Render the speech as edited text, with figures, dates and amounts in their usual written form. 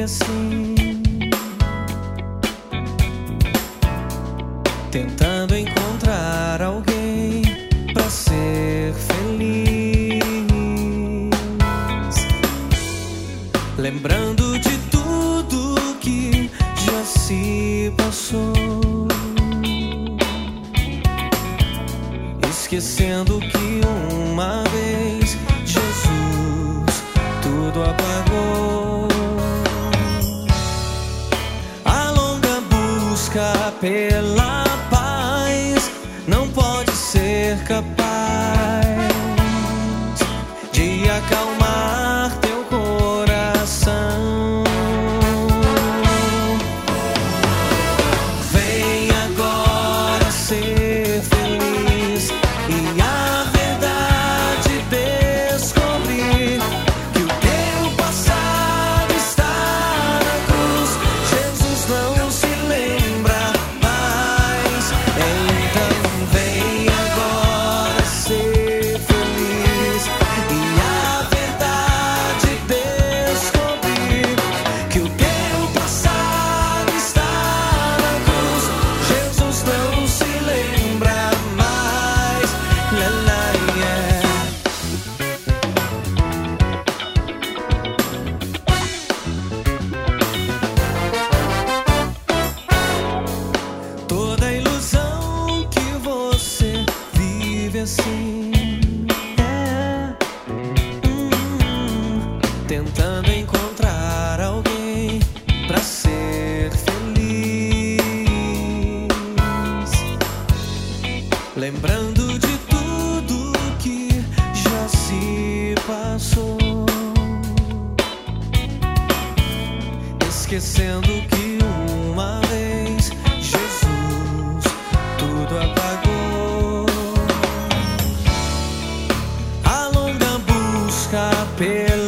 assim, tentando encontrar alguém pra ser feliz, lembrando de tudo que já se passou, esquecendo que uma vez Jesus tudo apagou. A longa busca pela paz não pode ser capaz de acalmar teu coração. Vem agora ser feliz e a verdade descobrir que o teu passado está na cruz. Jesus não se lembra mais. Então vem agora ser feliz e a verdade descobrir que o teu passado está na cruz. Jesus não se lembra mais. La, la, yeah. Toda ilusão que você vive assim, tentando encontrar alguém pra ser feliz, lembrando de tudo que já se passou, esquecendo que uma vez Jesus tudo apagou. A longa busca pela